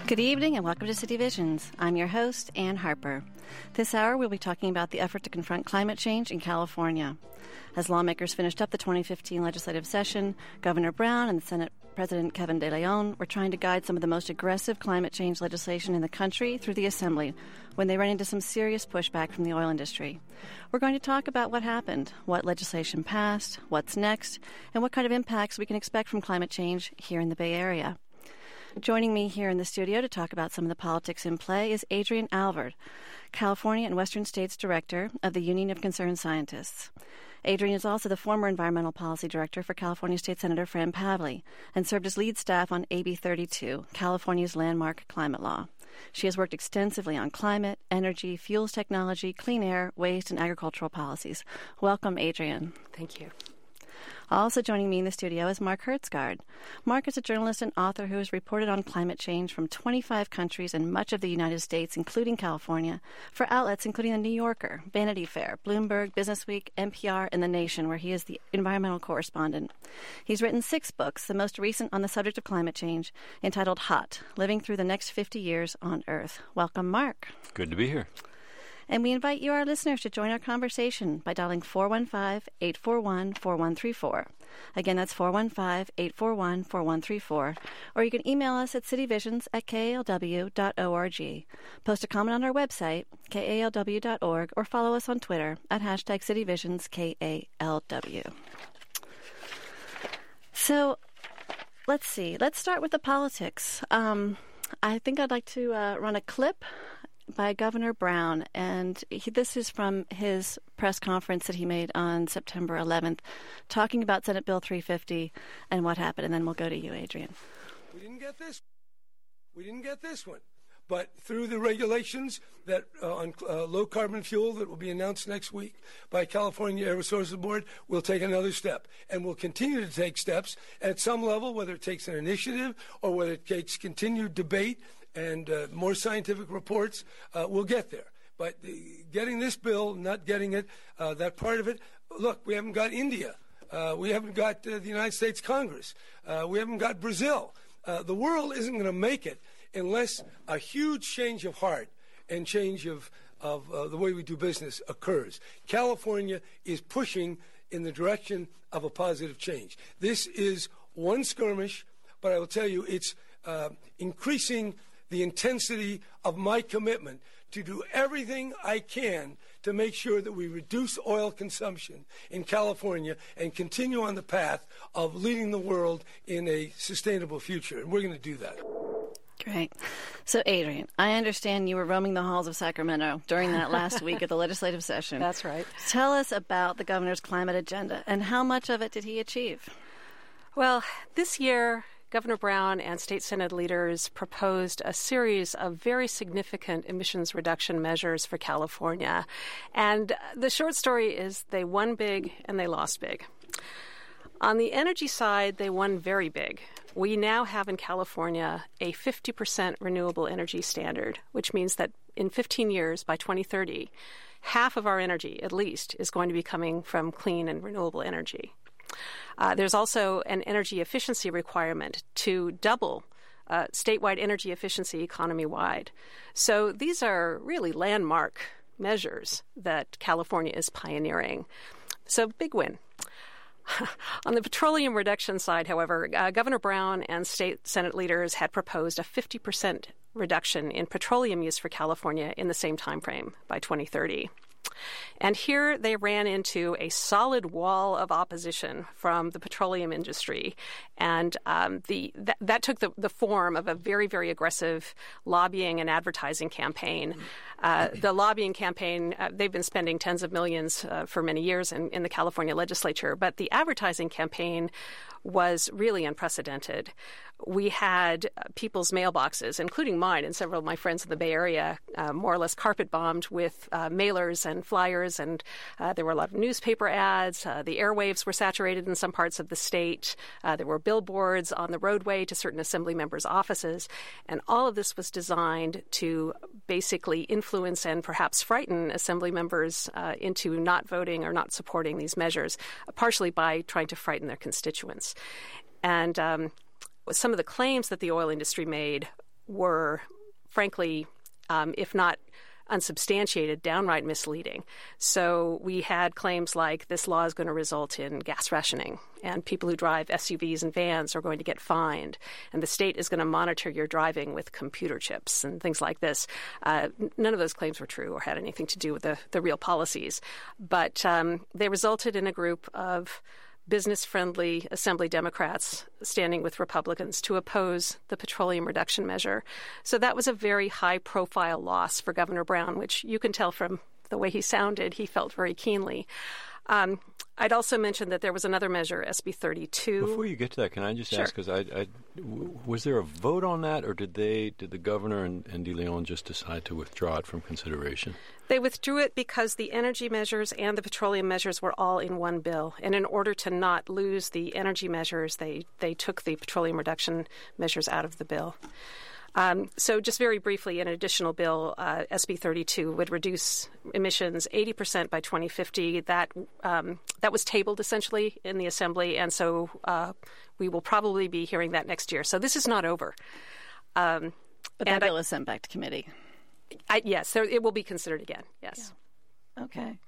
Good evening and welcome to City Visions. I'm your host, Ann Harper. This hour we'll be talking about the effort to confront climate change in California. As lawmakers finished up the 2015 legislative session, Governor Brown and the Senate President Kevin De Leon were trying to guide some of the most aggressive climate change legislation in the country through the Assembly when they ran into some serious pushback from the oil industry. We're going to talk about what happened, what legislation passed, what's next, and what kind of impacts we can expect from climate change here in the Bay Area. Joining me here in the studio to talk about some of the politics in play is Adrian Alvord, California and Western States Director of the Union of Concerned Scientists. Adrian is also the former Environmental Policy Director for California State Senator Fran Pavley and served as lead staff on AB 32, California's landmark climate law. She has worked extensively on climate, energy, fuels technology, clean air, waste, and agricultural policies. Welcome, Adrian. Thank you. Also joining me in the studio is Mark Hertsgaard. Mark is a journalist and author who has reported on climate change from 25 countries and much of the United States, including California, for outlets including The New Yorker, Vanity Fair, Bloomberg, Businessweek, NPR, and The Nation, where he is the environmental correspondent. He's written 6 books, the most recent on the subject of climate change, entitled Hot, Living Through the Next 50 Years on Earth. Welcome, Mark. Good to be here. And we invite you, our listeners, to join our conversation by dialing 415-841-4134. Again, that's 415-841-4134. Or you can email us at cityvisions@kalw.org. Post a comment on our website, kalw.org, or follow us on Twitter at #CityVisionsKALW. So, let's see. Let's start with the politics. I think I'd like to run a clip by Governor Brown, and this is from his press conference that he made on September 11th, talking about Senate Bill 350 and what happened, and then we'll go to you, Adrian. We didn't get this one. But through the regulations that on low-carbon fuel that will be announced next week by California Air Resources Board, we'll take another step. And we'll continue to take steps at some level, whether it takes an initiative or whether it takes continued debate and more scientific reports, we'll get there. But getting this bill, not getting it, that part of it, look, we haven't got India. We haven't got the United States Congress. We haven't got Brazil. The world isn't going to make it unless a huge change of heart and change of the way we do business occurs. California is pushing in the direction of a positive change. This is one skirmish, but I will tell you it's increasing the intensity of my commitment to do everything I can to make sure that we reduce oil consumption in California and continue on the path of leading the world in a sustainable future. And we're going to do that. Great. So, Adrian, I understand you were roaming the halls of Sacramento during that last week of the legislative session. That's right. Tell us about the governor's climate agenda and how much of it did he achieve? Well, this year, Governor Brown and state Senate leaders proposed a series of very significant emissions reduction measures for California. And the short story is they won big and they lost big. On the energy side, they won very big. We now have in California a 50% renewable energy standard, which means that in 15 years, by 2030, half of our energy, at least, is going to be coming from clean and renewable energy. There's also an energy efficiency requirement to double statewide energy efficiency economy-wide. So these are really landmark measures that California is pioneering. So big win. On the petroleum reduction side, however, Governor Brown and state Senate leaders had proposed a 50% reduction in petroleum use for California in the same time frame by 2030. And here they ran into a solid wall of opposition from the petroleum industry. And that took the form of a very, very aggressive lobbying and advertising campaign. The lobbying campaign, they've been spending tens of millions for many years in the California legislature. But the advertising campaign was really unprecedented. We had people's mailboxes, including mine and several of my friends in the Bay Area, more or less carpet bombed with mailers and flyers, and there were a lot of newspaper ads. The airwaves were saturated in some parts of the state. There were billboards on the roadway to certain assembly members' offices, and all of this was designed to basically influence and perhaps frighten assembly members into not voting or not supporting these measures, partially by trying to frighten their constituents. And some of the claims that the oil industry made were, frankly, if not unsubstantiated, downright misleading. So we had claims like this law is going to result in gas rationing, and people who drive SUVs and vans are going to get fined, and the state is going to monitor your driving with computer chips and things like this. None of those claims were true or had anything to do with the real policies. But they resulted in a group of business-friendly Assembly Democrats standing with Republicans to oppose the petroleum reduction measure. So that was a very high-profile loss for Governor Brown, which you can tell from the way he sounded, he felt very keenly. I'd also mention that there was another measure, SB 32. Before you get to that, can I just ask, because was there a vote on that, or did the governor and DeLeon just decide to withdraw it from consideration? They withdrew it because the energy measures and the petroleum measures were all in one bill. And in order to not lose the energy measures, they took the petroleum reduction measures out of the bill. So just very briefly, an additional bill, SB 32, would reduce emissions 80% by 2050. That was tabled essentially in the Assembly, and so we will probably be hearing that next year. So this is not over. But that bill is sent back to committee. Yes, it will be considered again, yes. Yeah. Okay.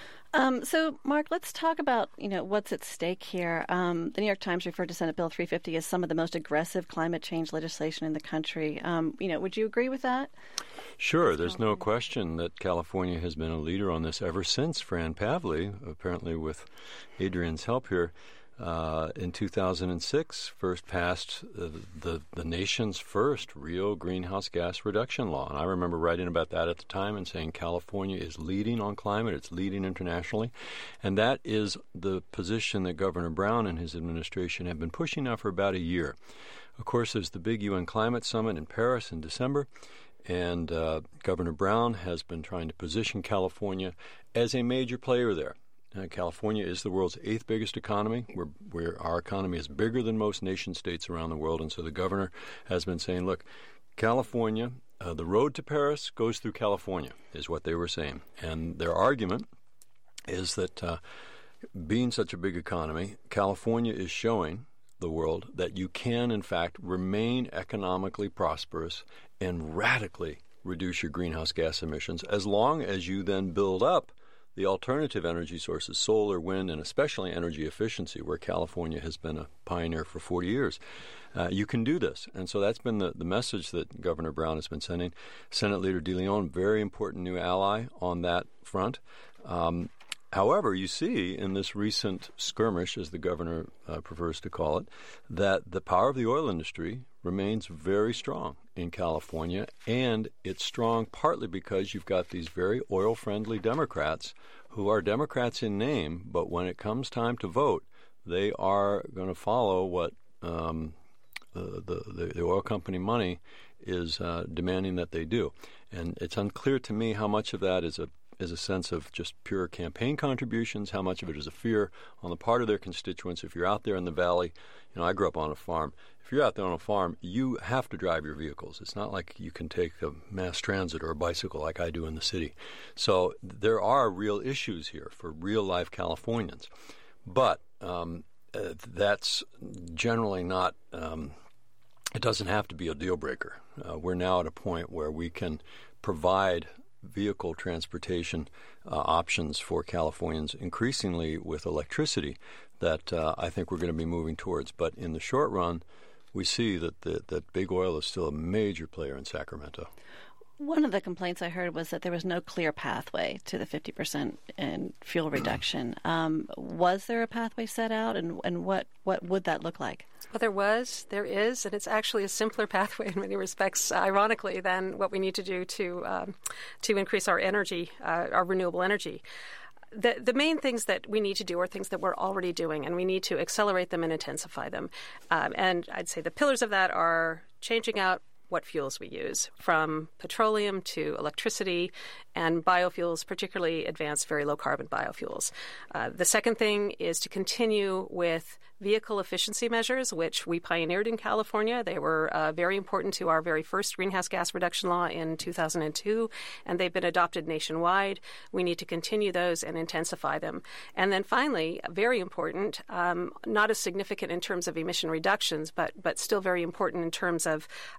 So, Mark, let's talk about, what's at stake here. The New York Times referred to Senate Bill 350 as some of the most aggressive climate change legislation in the country. Would you agree with that? Sure. There's no question that California has been a leader on this ever since Fran Pavley, apparently with Adrian's help here, in 2006 first passed the nation's first real greenhouse gas reduction law. And I remember writing about that at the time and saying California is leading on climate. It's leading internationally. And that is the position that Governor Brown and his administration have been pushing now for about a year. Of course, there's the big UN Climate Summit in Paris in December. And Governor Brown has been trying to position California as a major player there. California is the world's 8th biggest economy. Where our economy is bigger than most nation states around the world. And so the governor has been saying, look, California, the road to Paris goes through California, is what they were saying. And their argument is that being such a big economy, California is showing the world that you can, in fact, remain economically prosperous and radically reduce your greenhouse gas emissions as long as you then build up the alternative energy sources, solar, wind, and especially energy efficiency, where California has been a pioneer for 40 years. You can do this. And so that's been the message that Governor Brown has been sending. Senate Leader DeLeon, very important new ally on that front. However, you see in this recent skirmish, as the governor prefers to call it, that the power of the oil industry remains very strong in California, and it's strong partly because you've got these very oil-friendly Democrats who are Democrats in name, but when it comes time to vote, they are going to follow what the oil company money is demanding that they do. And it's unclear to me how much of that is a sense of just pure campaign contributions, how much of it is a fear on the part of their constituents. If you're out there in the valley, I grew up on a farm. If you're out there on a farm, you have to drive your vehicles. It's not like you can take a mass transit or a bicycle like I do in the city. So there are real issues here for real-life Californians. But that's generally not it doesn't have to be a deal breaker. We're now at a point where we can provide vehicle transportation options for Californians, increasingly with electricity, that I think we're going to be moving towards. But in the short run, we see that big oil is still a major player in Sacramento. One of the complaints I heard was that there was no clear pathway to the 50% in fuel reduction. Was there a pathway set out, and what would that look like? Well, there is, and it's actually a simpler pathway in many respects, ironically, than what we need to do to increase our energy, our renewable energy. The main things that we need to do are things that we're already doing, and we need to accelerate them and intensify them. And I'd say the pillars of that are changing out what fuels we use, from petroleum to electricity and biofuels, particularly advanced very low-carbon biofuels. The second thing is to continue with vehicle efficiency measures, which we pioneered in California. They were very important to our very first greenhouse gas reduction law in 2002, and they've been adopted nationwide. We need to continue those and intensify them. And then finally, very important, not as significant in terms of emission reductions, but still very important in terms of how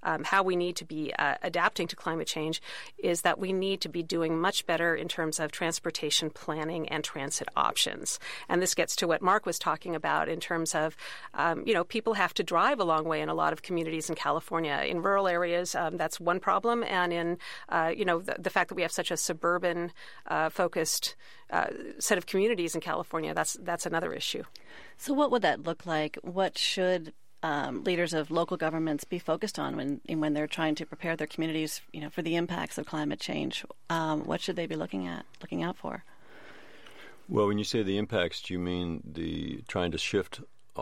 we need to be adapting to climate change is that we need to be doing much better in terms of transportation planning and transit options. And this gets to what Mark was talking about in terms of, people have to drive a long way in a lot of communities in California. In rural areas, that's one problem. And in, the fact that we have such a suburban focused set of communities in California, that's another issue. So what would that look like? What should leaders of local governments be focused on when they're trying to prepare their communities, for the impacts of climate change? What should they be looking out for? Well, when you say the impacts, do you mean the trying to shift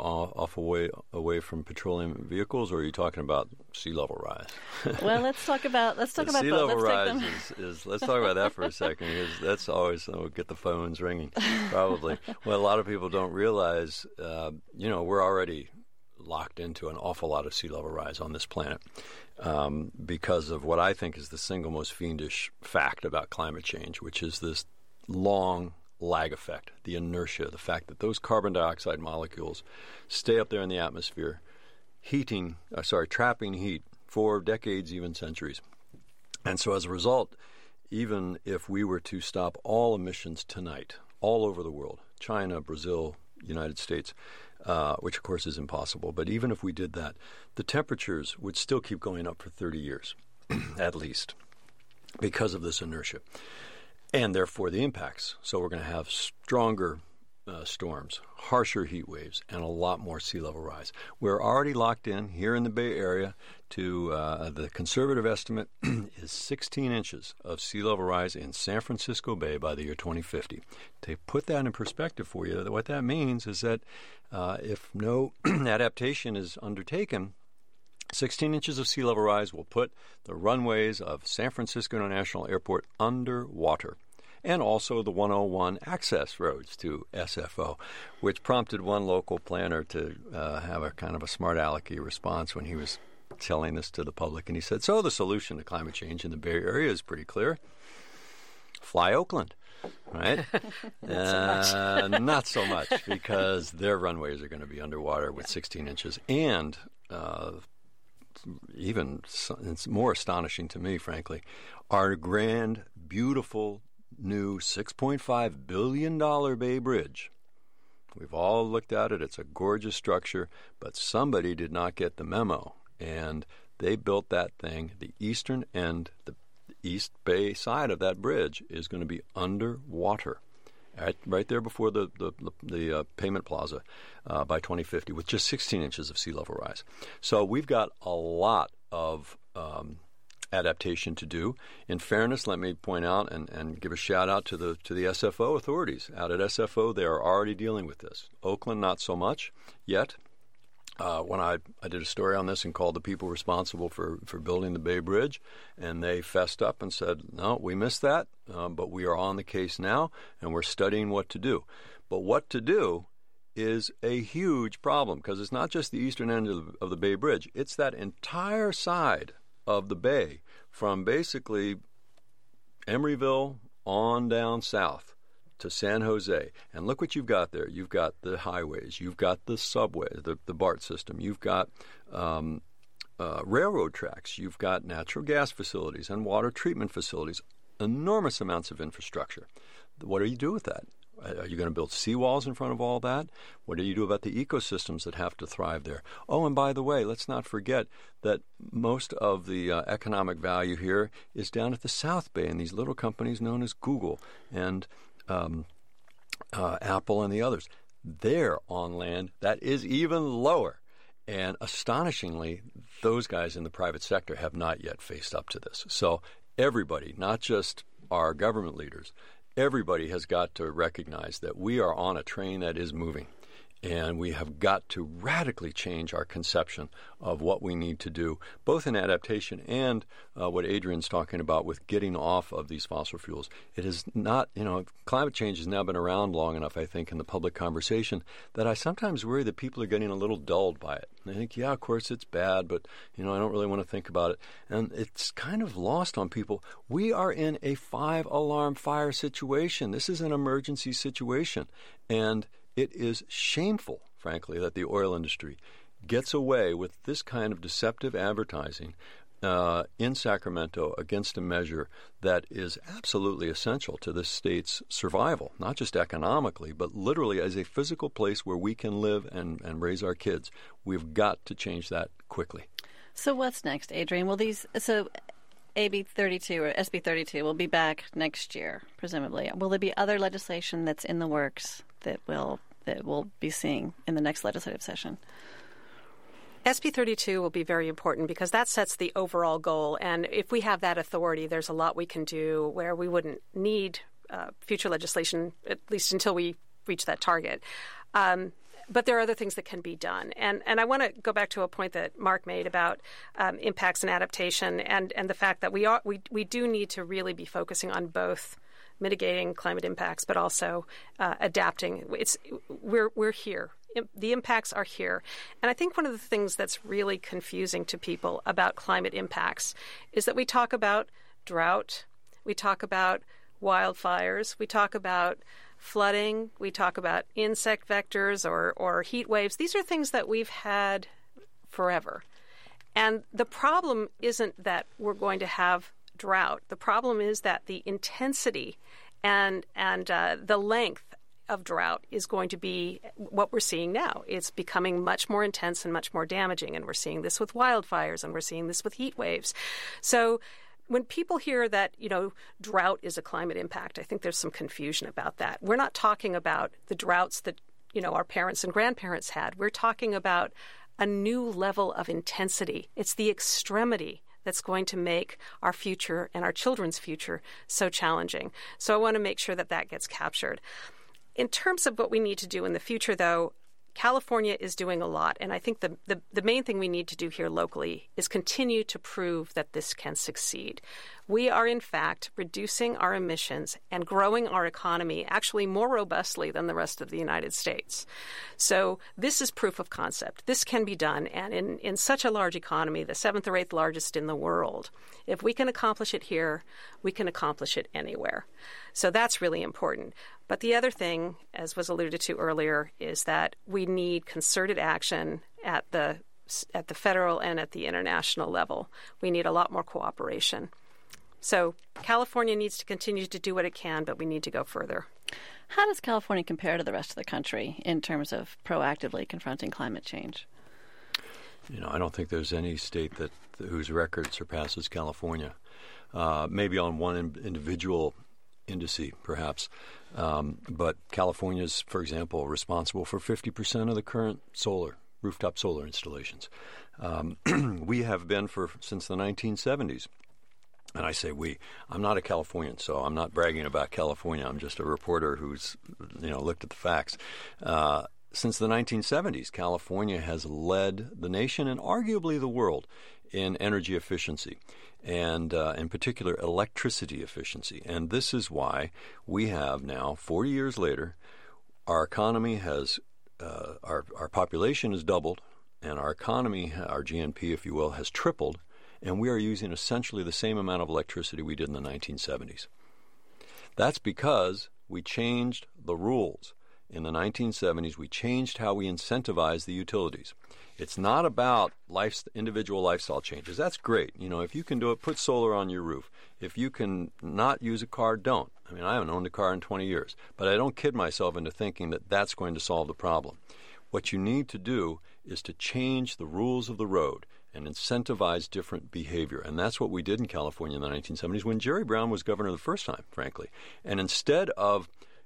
away from petroleum vehicles, or are you talking about sea level rise? Well, let's talk about sea both. Level rise let's talk about that for a second, because that's always we'll get the phones ringing. Probably. Well, a lot of people don't realize, we're already locked into an awful lot of sea level rise on this planet because of what I think is the single most fiendish fact about climate change, which is this long lag effect, the inertia, the fact that those carbon dioxide molecules stay up there in the atmosphere, trapping heat for decades, even centuries. And so as a result, even if we were to stop all emissions tonight, all over the world, China, Brazil, United States, which of course is impossible, but even if we did that, the temperatures would still keep going up for 30 years, at least, because of this inertia. And therefore the impacts. So we're going to have stronger storms, harsher heat waves, and a lot more sea level rise. We're already locked in here in the Bay Area to the conservative estimate is 16 inches of sea level rise in San Francisco Bay by the year 2050. To put that in perspective for you, what that means is that if no adaptation is undertaken, 16 inches of sea level rise will put the runways of San Francisco International Airport underwater, and also the 101 access roads to SFO, which prompted one local planner to have a kind of a smart alecky response when he was telling this to the public. And he said, so the solution to climate change in the Bay Area is pretty clear. Fly Oakland. Right? Not so much, because their runways are going to be underwater with 16 inches. And even it's more astonishing to me, frankly, our grand, beautiful, new $6.5 billion Bay Bridge. We've all looked at it. It's a gorgeous structure, but somebody did not get the memo, and they built that thing. The eastern end, the East Bay side of that bridge is going to be underwater. Right there before the payment plaza by 2050, with just 16 inches of sea level rise. So we've got a lot of adaptation to do. In fairness, let me point out and give a shout out to the SFO authorities. Out at SFO, they are already dealing with this. Oakland, not so much yet. When I did a story on this and called the people responsible for building the Bay Bridge, and they fessed up and said, no, we missed that, but we are on the case now, and we're studying what to do. But what to do is a huge problem, because it's not just the eastern end of the Bay Bridge. It's that entire side of the bay from basically Emeryville on down south to San Jose. And look what you've got there. You've got the highways. You've got the subway, the BART system. You've got railroad tracks. You've got natural gas facilities and water treatment facilities. Enormous amounts of infrastructure. What do you do with that? Are you going to build seawalls in front of all that? What do you do about the ecosystems that have to thrive there? Oh, and by the way, let's not forget that most of the economic value here is down at the South Bay, and these little companies known as Google and Apple and the others. They're on land that is even lower. And astonishingly, those guys in the private sector have not yet faced up to this. So everybody, not just our government leaders, everybody has got to recognize that we are on a train that is moving. And we have got to radically change our conception of what we need to do, both in adaptation and what Adrian's talking about with getting off of these fossil fuels. It is not, climate change has now been around long enough, I think, in the public conversation, that I sometimes worry that people are getting a little dulled by it. And they think, yeah, of course it's bad, but, I don't really want to think about it. And it's kind of lost on people. We are in a 5-alarm fire situation. This is an emergency situation. And it is shameful, frankly, that the oil industry gets away with this kind of deceptive advertising in Sacramento against a measure that is absolutely essential to this state's survival, not just economically, but literally as a physical place where we can live and raise our kids. We've got to change that quickly. So what's next, Adrian? So AB 32 or SB 32 will be back next year, presumably. Will there be other legislation that's in the works that we'll be seeing in the next legislative session? SB 32 will be very important because that sets the overall goal. And if we have that authority, there's a lot we can do where we wouldn't need future legislation, at least until we reach that target. But there are other things that can be done. And I want to go back to a point that Mark made about impacts and adaptation and the fact that we do need to really be focusing on both mitigating climate impacts, but also adapting. We're here. The impacts are here. And I think one of the things that's really confusing to people about climate impacts is that we talk about drought, we talk about wildfires, we talk about flooding, we talk about insect vectors or heat waves. These are things that we've had forever. And the problem isn't that we're going to have drought. The problem is that the intensity and the length of drought is going to be what we're seeing now. It's becoming much more intense and much more damaging. And we're seeing this with wildfires and we're seeing this with heat waves. So when people hear that, drought is a climate impact, I think there's some confusion about that. We're not talking about the droughts that, our parents and grandparents had. We're talking about a new level of intensity. It's the extremity that's going to make our future and our children's future so challenging. So I want to make sure that that gets captured. In terms of what we need to do in the future, though, California is doing a lot, and I think the main thing we need to do here locally is continue to prove that this can succeed. We are, in fact, reducing our emissions and growing our economy actually more robustly than the rest of the United States. So this is proof of concept. This can be done, and in such a large economy, the 7th or 8th largest in the world, if we can accomplish it here, we can accomplish it anywhere. So that's really important. But the other thing, as was alluded to earlier, is that we need concerted action at the federal and at the international level. We need a lot more cooperation. So California needs to continue to do what it can, but we need to go further. How does California compare to the rest of the country in terms of proactively confronting climate change? I don't think there's any state whose record surpasses California. Maybe on one individual indice, perhaps. But California is, for example, responsible for 50% of the current rooftop solar installations. We have been since the 1970s. And I say we. I'm not a Californian, so I'm not bragging about California. I'm just a reporter who's, looked at the facts. Since the 1970s, California has led the nation and arguably the world in energy efficiency and, in particular, electricity efficiency. And this is why we have now, 40 years later, our economy has, our population has doubled, and our economy, our GNP, if you will, has tripled, and we are using essentially the same amount of electricity we did in the 1970s. That's because we changed the rules. In the 1970s, we changed how we incentivize the utilities. It's not about individual lifestyle changes. That's great. If you can do it, put solar on your roof. If you can not use a car, don't. I haven't owned a car in 20 years, but I don't kid myself into thinking that that's going to solve the problem. What you need to do is to change the rules of the road and incentivize different behavior. And that's what we did in California in the 1970s when Jerry Brown was governor the first time, frankly. And instead of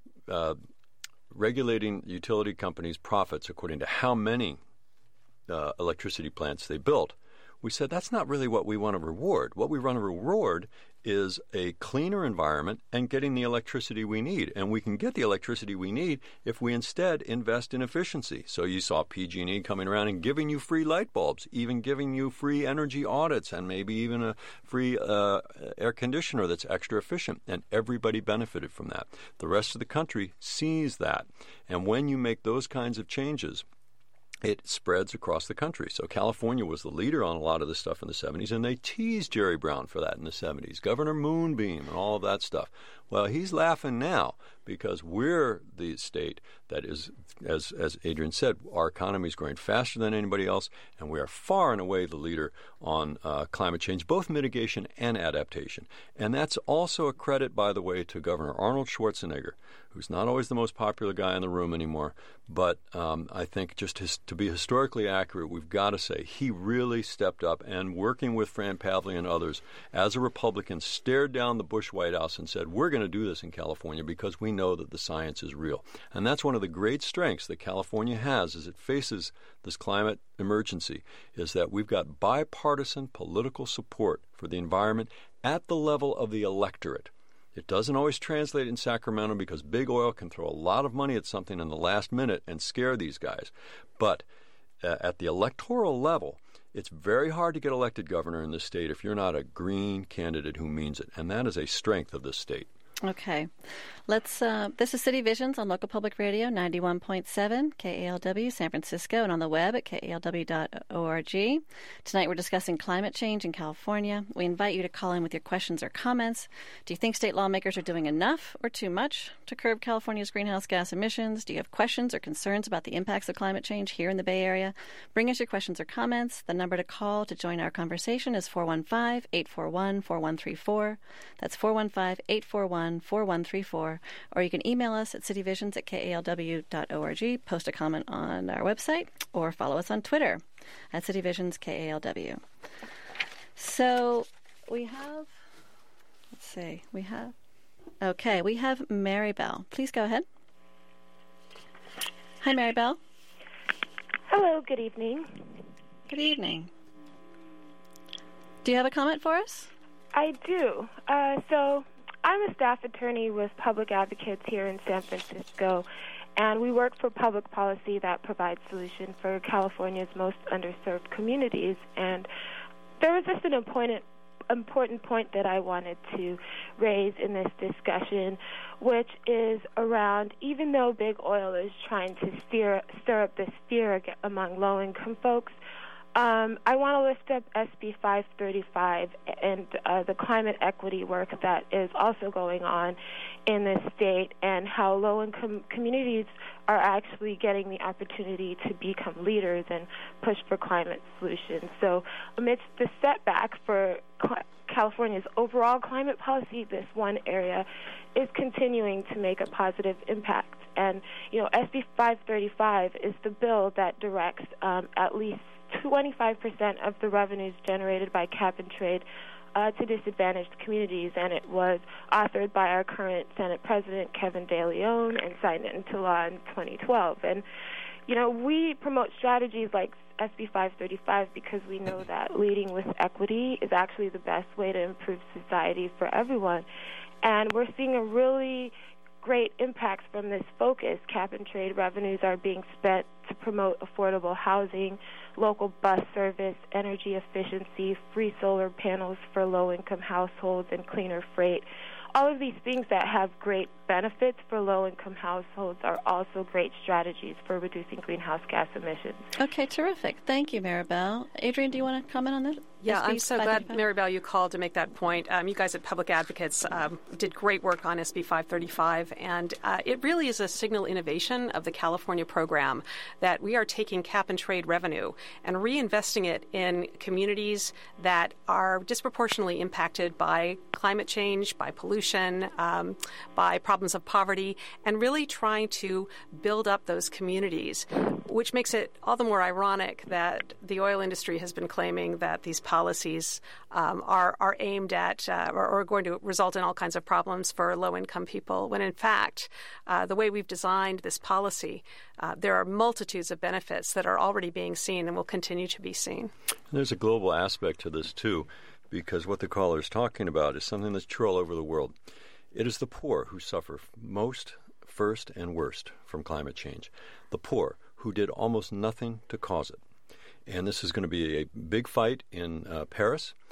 regulating utility companies' profits according to how many electricity plants they built, we said that's not really what we want to reward. What we want to reward is a cleaner environment and getting the electricity we need. And we can get the electricity we need if we instead invest in efficiency. So you saw PG&E coming around and giving you free light bulbs, even giving you free energy audits, and maybe even a free air conditioner that's extra efficient. And everybody benefited from that. The rest of the country sees that. And when you make those kinds of changes, it spreads across the country. So California was the leader on a lot of this stuff in the 70s, and they teased Jerry Brown for that in the 70s. Governor Moonbeam and all of that stuff. Well, he's laughing now because we're the state that is, as Adrian said, our economy is growing faster than anybody else, and we are far and away the leader on climate change, both mitigation and adaptation. And that's also a credit, by the way, to Governor Arnold Schwarzenegger, who's not always the most popular guy in the room anymore, but I think just to be historically accurate, we've got to say he really stepped up and, working with Fran Pavley and others, as a Republican, stared down the Bush White House and said, we're going to do this in California because we know that the science is real. And that's one of the great strengths that California has as it faces this climate emergency, is that we've got bipartisan political support for the environment at the level of the electorate. It doesn't always translate in Sacramento because big oil can throw a lot of money at something in the last minute and scare these guys. But at the electoral level, it's very hard to get elected governor in this state if you're not a green candidate who means it. And that is a strength of this state. Okay. This is City Visions on Local Public Radio, 91.7 KALW San Francisco, and on the web at kalw.org. Tonight we're discussing climate change in California. We invite you to call in with your questions or comments. Do you think state lawmakers are doing enough or too much to curb California's greenhouse gas emissions? Do you have questions or concerns about the impacts of climate change here in the Bay Area? Bring us your questions or comments. The number to call to join our conversation is 415-841-4134. That's 415-841-4134. Or you can email us at cityvisions@kalw.org, post a comment on our website, or follow us on Twitter at cityvisionskalw. So we have Mary Bell. Please go ahead. Hi, Mary Bell. Hello, good evening. Good evening. Do you have a comment for us? I do. So I'm a staff attorney with Public Advocates here in San Francisco, and we work for public policy that provides solutions for California's most underserved communities. And there was just an important point that I wanted to raise in this discussion, which is around, even though big oil is trying to stir up this fear among low-income folks, I want to lift up SB 535 and the climate equity work that is also going on in this state, and how low-income communities are actually getting the opportunity to become leaders and push for climate solutions. So amidst the setback for California's overall climate policy, this one area is continuing to make a positive impact. And, SB 535 is the bill that directs at least 25% of the revenues generated by cap-and-trade to disadvantaged communities, and it was authored by our current Senate President, Kevin De Leon, and signed into law in 2012. And, we promote strategies like SB 535 because we know that leading with equity is actually the best way to improve society for everyone. And we're seeing a really great impacts from this focus. Cap-and-trade revenues are being spent to promote affordable housing, local bus service, energy efficiency, free solar panels for low-income households, and cleaner freight. All of these things that have great benefits for low-income households are also great strategies for reducing greenhouse gas emissions. Okay, terrific. Thank you, Maribel. Adrian, do you want to comment on this? Yeah, I'm so glad, Maribel, you called to make that point. You guys at Public Advocates did great work on SB 535, and it really is a signal innovation of the California program that we are taking cap-and-trade revenue and reinvesting it in communities that are disproportionately impacted by climate change, by pollution, by problems of poverty, and really trying to build up those communities, which makes it all the more ironic that the oil industry has been claiming that these policies are aimed at or are going to result in all kinds of problems for low-income people, when in fact, the way we've designed this policy, there are multitudes of benefits that are already being seen and will continue to be seen. There's a global aspect to this, too, because what the caller is talking about is something that's true all over the world. It is the poor who suffer most, first, and worst from climate change. The poor who did almost nothing to cause it. And this is going to be a big fight in Paris,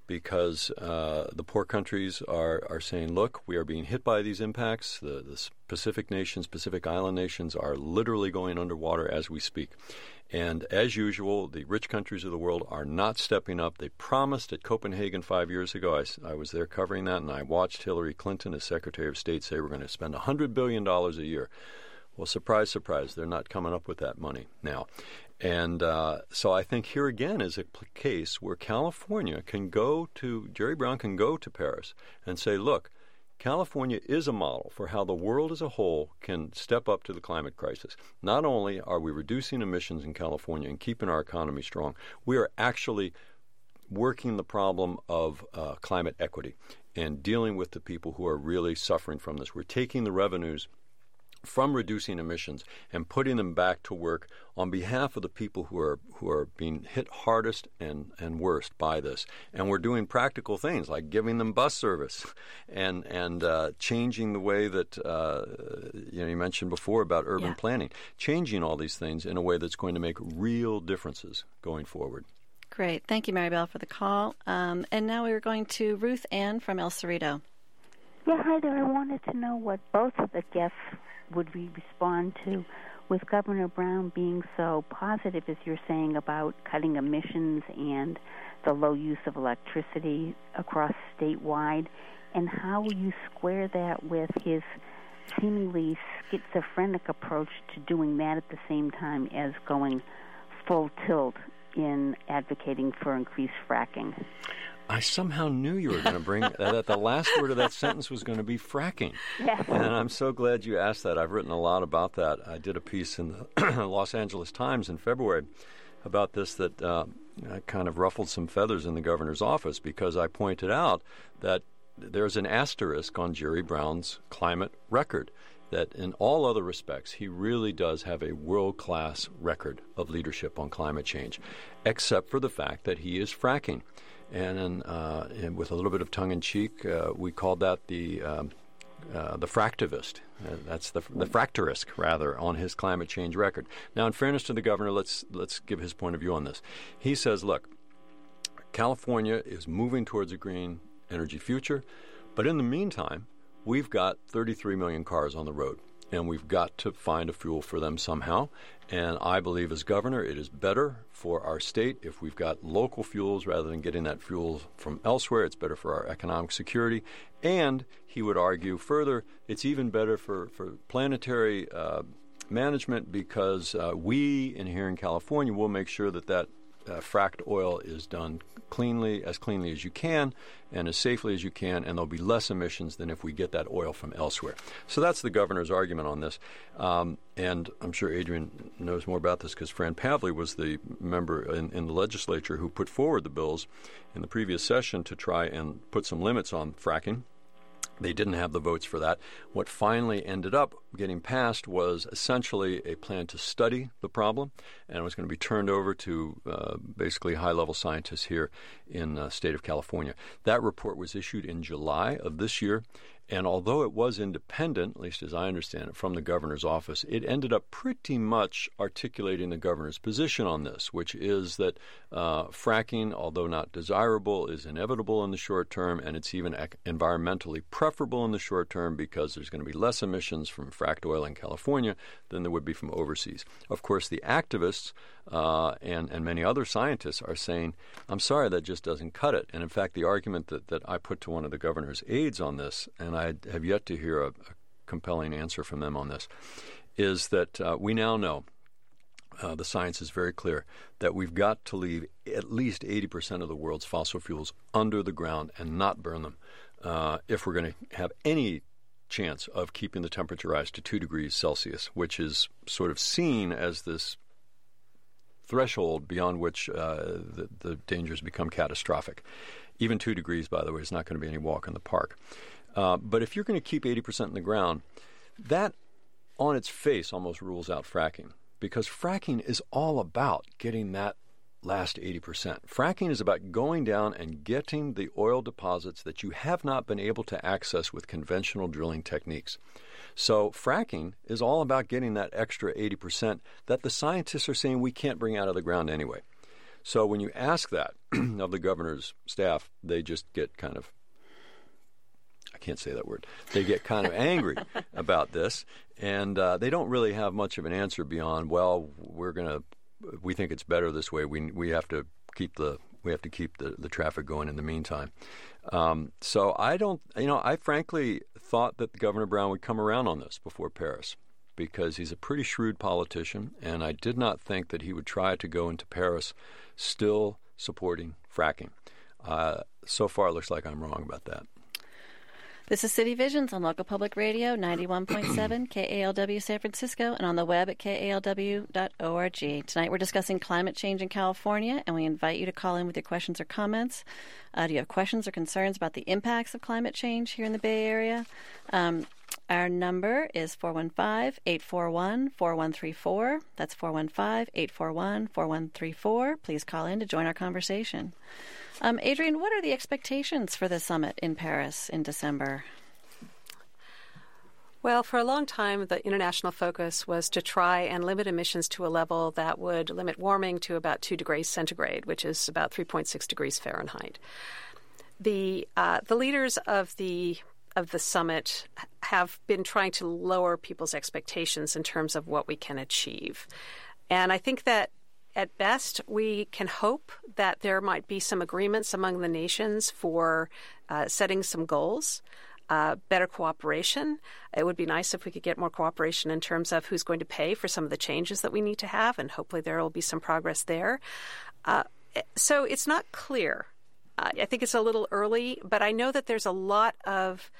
because the poor countries are saying, look, we are being hit by these impacts. The Pacific nations, Pacific Island nations are literally going underwater as we speak. And as usual, the rich countries of the world are not stepping up. They promised at Copenhagen 5 years ago, I was there covering that, and I watched Hillary Clinton as Secretary of State say we're going to spend $100 billion a year. Well, surprise, surprise, they're not coming up with that money now. And so I think here again is a case where California can go to, Jerry Brown can go to Paris and say, look, California is a model for how the world as a whole can step up to the climate crisis. Not only are we reducing emissions in California and keeping our economy strong, we are actually working the problem of climate equity and dealing with the people who are really suffering from this. We're taking the revenues from reducing emissions and putting them back to work on behalf of the people who are being hit hardest and worst by this. And we're doing practical things like giving them bus service and changing the way that you mentioned before about urban planning, changing all these things in a way that's going to make real differences going forward. Great. Thank you, Maribel, for the call. And now we're going to Ruth Ann from El Cerrito. Yeah, hi there. I wanted to know what both of the guests would we respond to with Governor Brown being so positive, as you're saying, about cutting emissions and the low use of electricity across statewide, and how will you square that with his seemingly schizophrenic approach to doing that at the same time as going full tilt in advocating for increased fracking? I somehow knew you were going to bring that the last word of that sentence was going to be fracking. Yes. And I'm so glad you asked that. I've written a lot about that. I did a piece in the Los Angeles Times in February about this that kind of ruffled some feathers in the governor's office, because I pointed out that there's an asterisk on Jerry Brown's climate record, that in all other respects, he really does have a world-class record of leadership on climate change, except for the fact that he is fracking. And with a little bit of tongue-in-cheek, we called that the fractivist. That's the fractorisk, rather, on his climate change record. Now, in fairness to the governor, let's give his point of view on this. He says, look, California is moving towards a green energy future, but in the meantime, we've got 33 million cars on the road, and we've got to find a fuel for them somehow. And I believe as governor, it is better for our state if we've got local fuels rather than getting that fuel from elsewhere. It's better for our economic security. And he would argue further, it's even better for planetary management, because we here in California will make sure that fracked oil is done cleanly as you can and as safely as you can, and there'll be less emissions than if we get that oil from elsewhere. So that's the governor's argument on this. And I'm sure Adrian knows more about this because Fran Pavley was the member in the legislature who put forward the bills in the previous session to try and put some limits on fracking. They didn't have the votes for that. What finally ended up getting passed was essentially a plan to study the problem, and it was going to be turned over to basically high-level scientists here in the state of California. That report was issued in July of this year, and although it was independent, at least as I understand it, from the governor's office, it ended up pretty much articulating the governor's position on this, which is that fracking, although not desirable, is inevitable in the short term, and it's even environmentally preferable in the short term because there's going to be less emissions from fracked oil in California than there would be from overseas. Of course, the activists and many other scientists are saying, I'm sorry, that just doesn't cut it. And in fact, the argument that I put to one of the governor's aides on this, and I have yet to hear a compelling answer from them on this, is that we now know, the science is very clear, that we've got to leave at least 80% of the world's fossil fuels under the ground and not burn them if we're going to have any chance of keeping the temperature rise to 2 degrees Celsius, which is sort of seen as this threshold beyond which the dangers become catastrophic. Even 2 degrees, by the way, is not going to be any walk in the park. But if you're going to keep 80% in the ground, that on its face almost rules out fracking, because fracking is all about getting that last 80%. Fracking is about going down and getting the oil deposits that you have not been able to access with conventional drilling techniques. So fracking is all about getting that extra 80% that the scientists are saying we can't bring out of the ground anyway. So when you ask that of the governor's staff, they just get kind of, I can't say that word, they get kind of angry about this, and they don't really have much of an answer beyond, well, we think it's better this way. We have to keep the traffic going in the meantime. So I frankly thought that Governor Brown would come around on this before Paris, because he's a pretty shrewd politician, and I did not think that he would try to go into Paris still supporting fracking. So far, it looks like I'm wrong about that. This is City Visions on Local Public Radio, 91.7 KALW San Francisco, and on the web at kalw.org. Tonight we're discussing climate change in California, and we invite you to call in with your questions or comments. Do you have questions or concerns about the impacts of climate change here in the Bay Area? Our number is 415-841-4134. That's 415-841-4134. Please call in to join our conversation. Adrienne, what are the expectations for the summit in Paris in December? Well, for a long time, the international focus was to try and limit emissions to a level that would limit warming to about 2 degrees centigrade, which is about 3.6 degrees Fahrenheit. The leaders of the summit have been trying to lower people's expectations in terms of what we can achieve. And I think that at best, we can hope that there might be some agreements among the nations for setting some goals, better cooperation. It would be nice if we could get more cooperation in terms of who's going to pay for some of the changes that we need to have, and hopefully there will be some progress there. So it's not clear. I think it's a little early, but I know that there's a lot of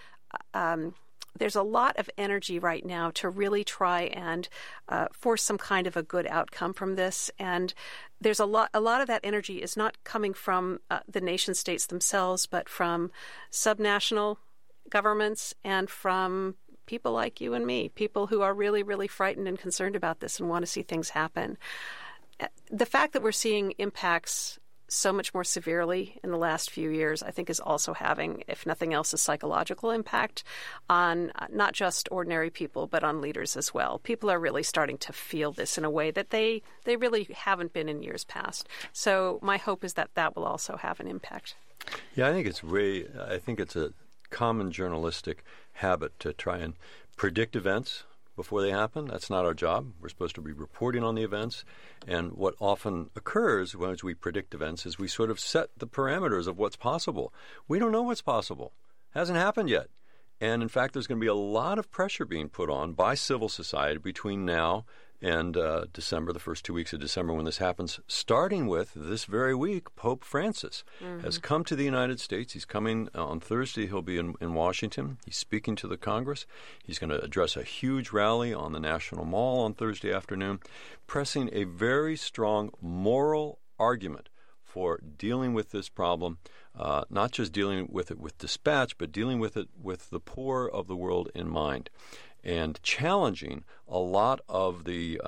energy right now to really try and force some kind of a good outcome from this. And there's a lot of that energy is not coming from the nation states themselves, but from subnational governments and from people like you and me, people who are really, really frightened and concerned about this and want to see things happen. The fact that we're seeing impacts so much more severely in the last few years, I think, is also having, if nothing else, a psychological impact on not just ordinary people, but on leaders as well. People are really starting to feel this in a way that they really haven't been in years past. So my hope is that that will also have an impact. Yeah, I think it's a common journalistic habit to try and predict events before they happen. That's not our job. We're supposed to be reporting on the events. And what often occurs as we predict events is we sort of set the parameters of what's possible. We don't know what's possible. Hasn't happened yet. And in fact, there's going to be a lot of pressure being put on by civil society between now and December, the first 2 weeks of December when this happens, starting with this very week. Pope Francis has come to the United States. He's coming on Thursday. He'll be in Washington. He's speaking to the Congress. He's going to address a huge rally on the National Mall on Thursday afternoon, pressing a very strong moral argument for dealing with this problem, not just dealing with it with dispatch, but dealing with it with the poor of the world in mind, and challenging a lot of the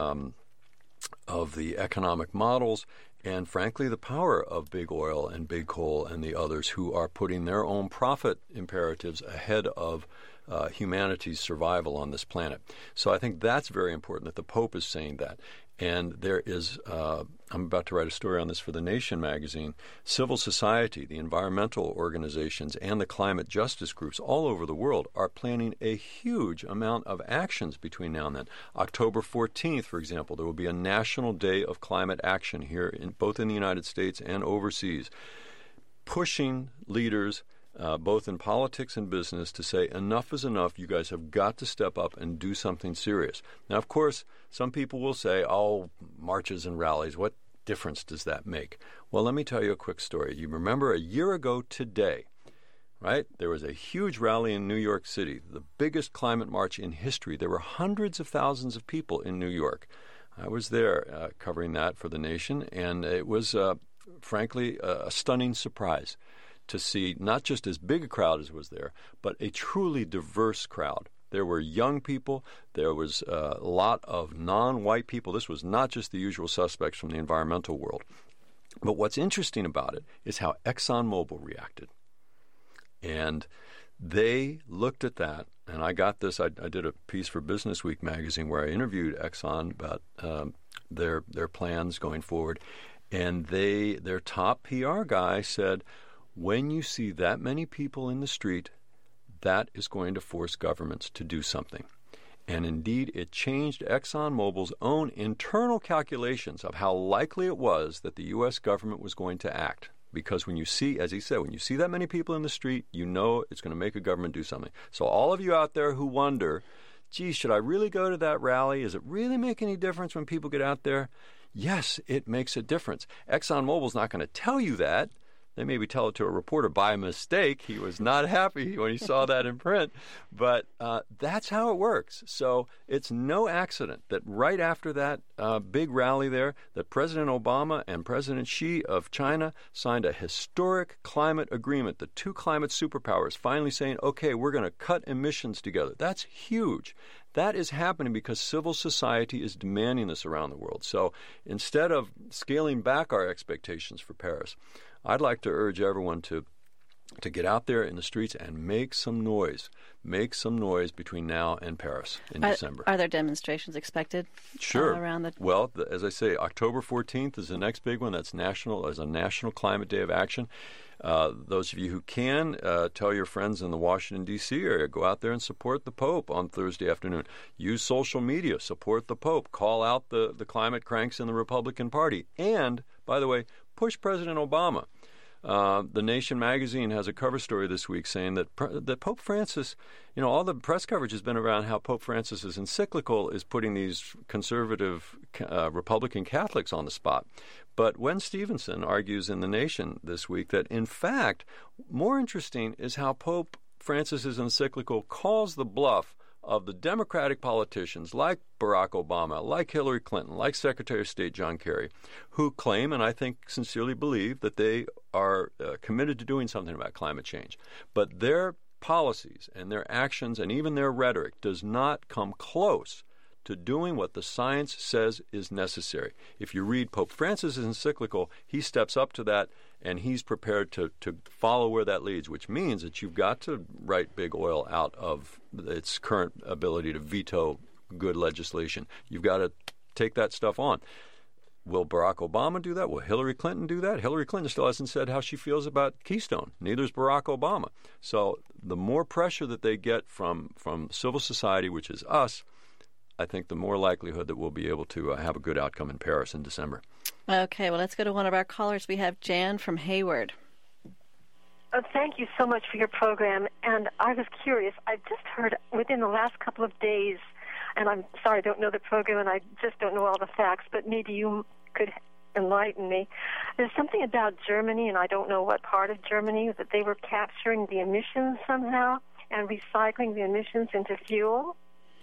economic models and, frankly, the power of big oil and big coal and the others who are putting their own profit imperatives ahead of humanity's survival on this planet. So I think that's very important that the Pope is saying that. And there is, I'm about to write a story on this for The Nation magazine, civil society, the environmental organizations, and the climate justice groups all over the world are planning a huge amount of actions between now and then. October 14th, for example, there will be a National Day of Climate Action here, both in the United States and overseas, pushing leaders both in politics and business to say enough is enough. You guys have got to step up and do something serious. Now, of course, some people will say, oh, marches and rallies, what difference does that make? Well, let me tell you a quick story. You remember a year ago today, right? There was a huge rally in New York City, the biggest climate march in history. There were hundreds of thousands of people in New York. I was there covering that for The Nation, and it was, frankly, a stunning surprise to see not just as big a crowd as was there, but a truly diverse crowd. There were young people. There was a lot of non-white people. This was not just the usual suspects from the environmental world. But what's interesting about it is how ExxonMobil reacted. And they looked at that, and I got this. I did a piece for Business Week magazine where I interviewed Exxon about their plans going forward. And their top PR guy said, when you see that many people in the street, that is going to force governments to do something. And indeed, it changed ExxonMobil's own internal calculations of how likely it was that the U.S. government was going to act. Because when you see, as he said, when you see that many people in the street, you know it's going to make a government do something. So all of you out there who wonder, gee, should I really go to that rally? Does it really make any difference when people get out there? Yes, it makes a difference. ExxonMobil's not going to tell you that. They maybe tell it to a reporter by mistake. He was not happy when he saw that in print. But that's how it works. So it's no accident that right after that big rally there, that President Obama and President Xi of China signed a historic climate agreement, the two climate superpowers finally saying, okay, we're going to cut emissions together. That's huge. That is happening because civil society is demanding this around the world. So instead of scaling back our expectations for Paris, I'd like to urge everyone to get out there in the streets and make some noise. Make some noise between now and Paris in December. Are there demonstrations expected? Sure. Around the... Well, as I say, October 14th is the next big one. That's national as a National Climate Day of Action. Those of you who can, tell your friends in the Washington, D.C. area, go out there and support the Pope on Thursday afternoon. Use social media, support the Pope, call out the climate cranks in the Republican Party. And, by the way, push President Obama. The Nation magazine has a cover story this week saying that Pope Francis, all the press coverage has been around how Pope Francis's encyclical is putting these conservative Republican Catholics on the spot. But Wen Stevenson argues in The Nation this week that, in fact, more interesting is how Pope Francis's encyclical calls the bluff of the Democratic politicians like Barack Obama, like Hillary Clinton, like Secretary of State John Kerry, who claim, and I think sincerely believe, that they are committed to doing something about climate change. But their policies and their actions and even their rhetoric does not come close to doing what the science says is necessary. If you read Pope Francis' encyclical, he steps up to that, and he's prepared to follow where that leads, which means that you've got to write big oil out of its current ability to veto good legislation. You've got to take that stuff on. Will Barack Obama do that? Will Hillary Clinton do that? Hillary Clinton still hasn't said how she feels about Keystone. Neither is Barack Obama. So the more pressure that they get from civil society, which is us, I think the more likelihood that we'll be able to have a good outcome in Paris in December. Okay, well, let's go to one of our callers. We have Jan from Hayward. Thank you so much for your program. And I was curious. I've just heard within the last couple of days, and I'm sorry I don't know the program and I just don't know all the facts, but maybe you could enlighten me. There's something about Germany, and I don't know what part of Germany, that they were capturing the emissions somehow and recycling the emissions into fuel.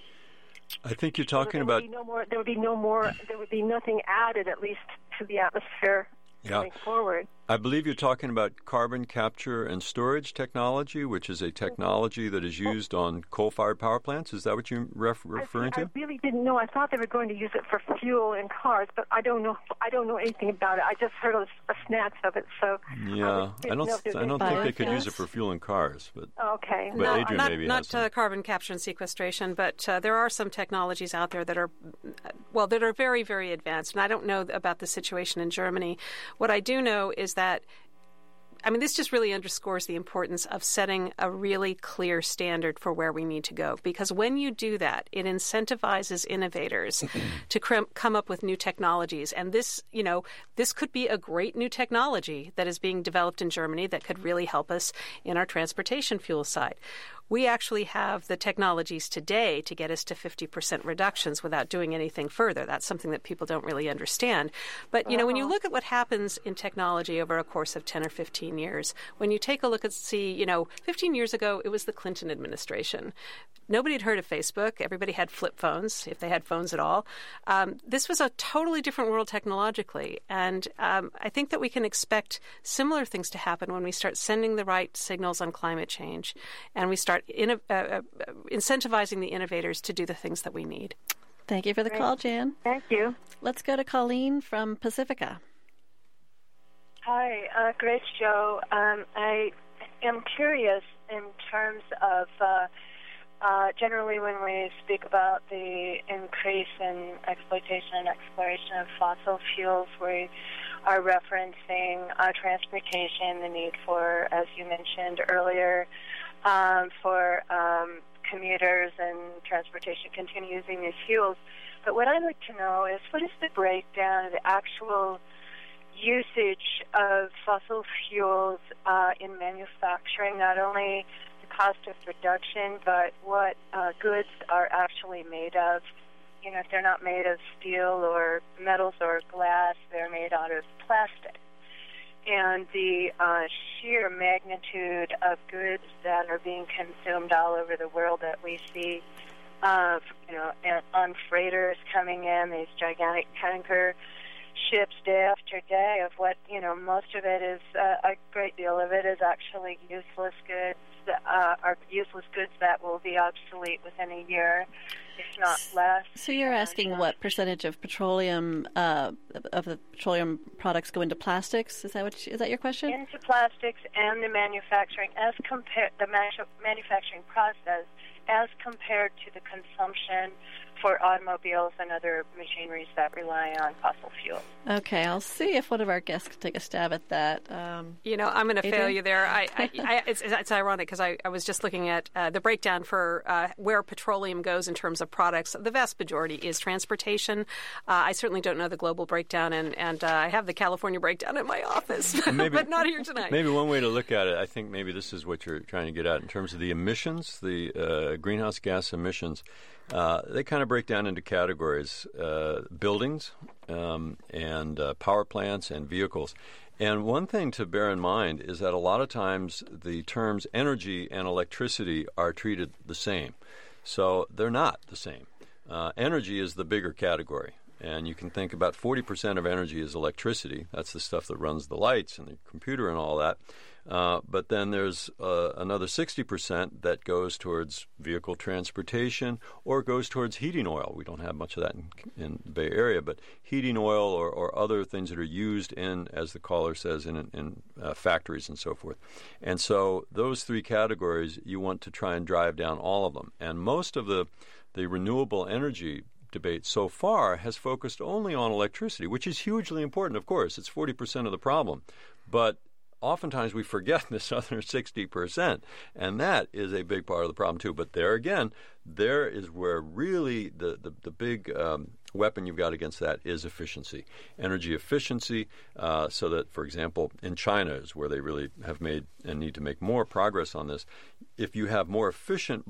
I think you're talking about... There would be nothing added, at least, to the atmosphere going forward. I believe you're talking about carbon capture and storage technology, which is a technology that is used on coal-fired power plants. Is that what you're referring to? I really didn't know. I thought they were going to use it for fuel in cars, but I don't know anything about it. I just heard a snatch of it. So yeah, I don't think they could use it for fuel in cars. But okay, but Adrian maybe not has some. Carbon capture and sequestration, but there are some technologies out there that are very, very advanced. And I don't know about the situation in Germany. What I do know is that, this just really underscores the importance of setting a really clear standard for where we need to go. Because when you do that, it incentivizes innovators to come up with new technologies. And this could be a great new technology that is being developed in Germany that could really help us in our transportation fuel side. We actually have the technologies today to get us to 50% reductions without doing anything further. That's something that people don't really understand. But, when you look at what happens in technology over a course of 10 or 15 years, when you take a look at 15 years ago, it was the Clinton administration. Nobody had heard of Facebook. Everybody had flip phones, if they had phones at all. This was a totally different world technologically. And I think that we can expect similar things to happen when we start sending the right signals on climate change and we start incentivizing the innovators to do the things that we need. Thank you for the call, Jan. Thank you. Let's go to Colleen from Pacifica. Hi, Grace Joe. I am curious in terms of generally when we speak about the increase in exploitation and exploration of fossil fuels, we are referencing transportation, the need for, as you mentioned earlier, for commuters and transportation continue using these fuels. But what I'd like to know is, what is the breakdown of the actual usage of fossil fuels in manufacturing, not only the cost of production, but what goods are actually made of? You know, if they're not made of steel or metals or glass, they're made out of plastic. And the sheer magnitude of goods that are being consumed all over the world that we see, on freighters coming in, these gigantic tanker ships day after day, of what, most of it is, a great deal of it is actually useless goods, are useless goods that will be obsolete within a year, if not less. So you're asking what percentage of petroleum, of the petroleum products go into plastics? Is that your question? Into plastics and the manufacturing, the manufacturing process, as compared to the consumption for automobiles and other machineries that rely on fossil fuels. Okay, I'll see if one of our guests can take a stab at that. I'm going to fail you there. It's ironic because I was just looking at the breakdown for where petroleum goes in terms of products. The vast majority is transportation. I certainly don't know the global breakdown, and I have the California breakdown in my office, but not here tonight. Maybe one way to look at it, I think maybe this is what you're trying to get at in terms of the emissions, the greenhouse gas emissions. They kind of break down into categories, buildings and power plants and vehicles. And one thing to bear in mind is that a lot of times the terms energy and electricity are treated the same. So they're not the same. Energy is the bigger category. And you can think about 40% of energy is electricity. That's the stuff that runs the lights and the computer and all that. But then there's another 60% that goes towards vehicle transportation or goes towards heating oil. We don't have much of that in the Bay Area, but heating oil or other things that are used in, as the caller says, in factories and so forth. And so those three categories, you want to try and drive down all of them. And most of the renewable energy debate so far has focused only on electricity, which is hugely important, of course. It's 40% of the problem. But oftentimes we forget this other 60%, and that is a big part of the problem too. But there again, there is where really the big weapon you've got against that is efficiency, energy efficiency, so that, for example, in China is where they really have made and need to make more progress on this. If you have more efficient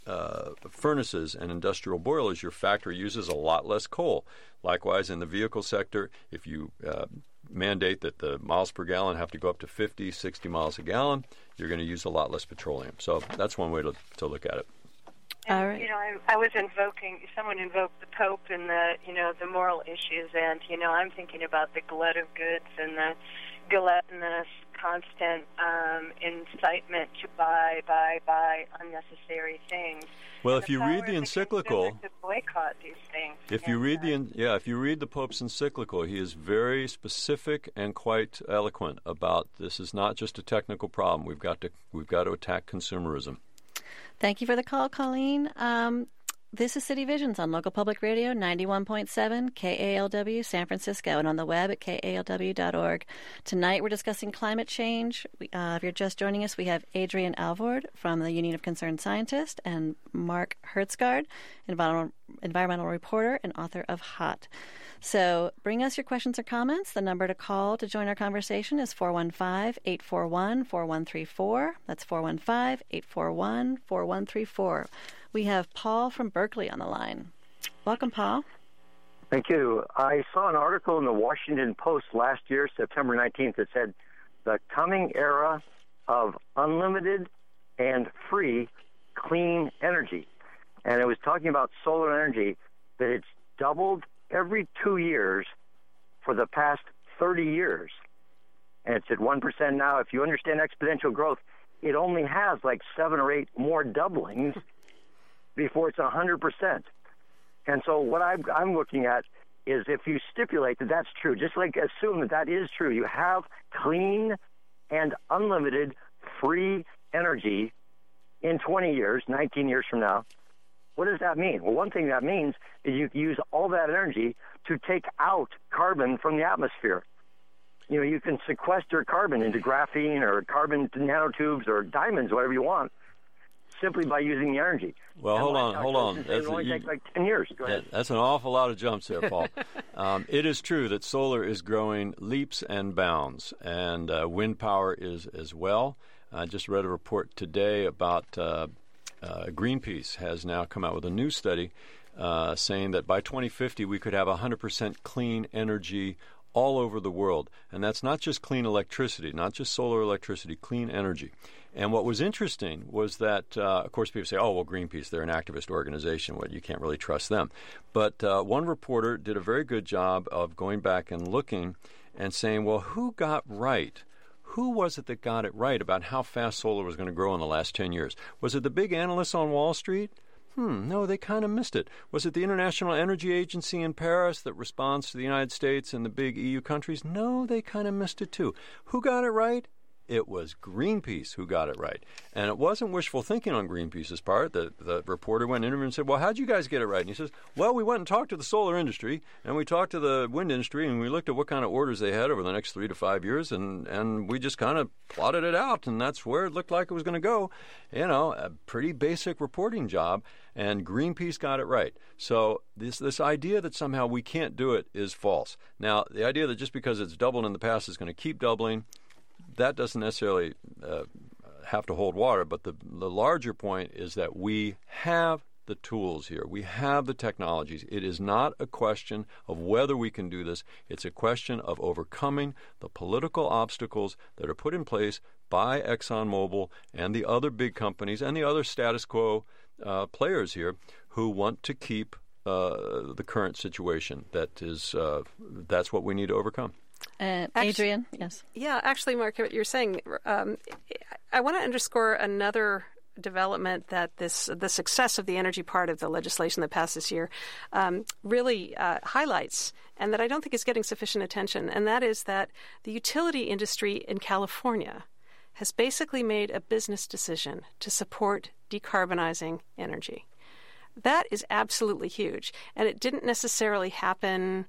furnaces and industrial boilers, your factory uses a lot less coal. Likewise, in the vehicle sector, if you mandate that the miles per gallon have to go up to 50, 60 miles a gallon, you're going to use a lot less petroleum. So that's one way to look at it. And, all right. I was someone invoked the Pope and the moral issues, and, I'm thinking about the glut of goods and the gluttonous constant incitement to buy unnecessary things. Well, if you read the encyclical, to boycott these things. If you read the Pope's encyclical, he is very specific and quite eloquent about this is not just a technical problem. We've got to attack consumerism. Thank you for the call, Colleen. This is City Visions on Local Public Radio 91.7 KALW San Francisco and on the web at kalw.org. Tonight we're discussing climate change. If you're just joining us, we have Adrienne Alvord from the Union of Concerned Scientists and Mark Hertsgaard, environmental reporter and author of Hot. So bring us your questions or comments. The number to call to join our conversation is 415-841-4134. That's 415-841-4134. We have Paul from Berkeley on the line. Welcome, Paul. Thank you. I saw an article in the Washington Post last year, September 19th, that said, the coming era of unlimited and free clean energy. And it was talking about solar energy, that it's doubled every 2 years for the past 30 years. And it's at 1% now. If you understand exponential growth, it only has like 7 or 8 more doublings before it's 100%. And so what I'm looking at is if you stipulate that that's true, just like assume that is true, you have clean and unlimited free energy in 20 years, 19 years from now. What does that mean? Well, one thing that means is you use all that energy to take out carbon from the atmosphere. You can sequester carbon into graphene or carbon nanotubes or diamonds, whatever you want, simply by using the energy. Well, hold on. It only takes like 10 years. Go ahead. That's an awful lot of jumps there, Paul. It is true that solar is growing leaps and bounds, and wind power is as well. I just read a report today about Greenpeace has now come out with a new study saying that by 2050 we could have 100% clean energy all over the world. And that's not just clean electricity, not just solar electricity, clean energy. And what was interesting was that, of course, people say, oh, well, Greenpeace, they're an activist organization. Well, you can't really trust them. But one reporter did a very good job of going back and looking and saying, well, who got right? Who was it that got it right about how fast solar was going to grow in the last 10 years? Was it the big analysts on Wall Street? No, they kind of missed it. Was it the International Energy Agency in Paris that responds to the United States and the big EU countries? No, they kind of missed it too. Who got it right? It was Greenpeace who got it right. And it wasn't wishful thinking on Greenpeace's part. The reporter went in and said, well, how'd you guys get it right? And he says, well, we went and talked to the solar industry, and we talked to the wind industry, and we looked at what kind of orders they had over the next 3 to 5 years, and we just kind of plotted it out, and that's where it looked like it was going to go. A pretty basic reporting job, and Greenpeace got it right. So this idea that somehow we can't do it is false. Now, the idea that just because it's doubled in the past is going to keep doubling, that doesn't necessarily have to hold water, but the larger point is that we have the tools here. We have the technologies. It is not a question of whether we can do this. It's a question of overcoming the political obstacles that are put in place by ExxonMobil and the other big companies and the other status quo players here who want to keep the current situation. That's what we need to overcome. Adrienne, yes. Yeah, actually, Mark, what you're saying, I want to underscore another development that the success of the energy part of the legislation that passed this year really highlights, and that I don't think is getting sufficient attention, and that is that the utility industry in California has basically made a business decision to support decarbonizing energy. That is absolutely huge, and it didn't necessarily happen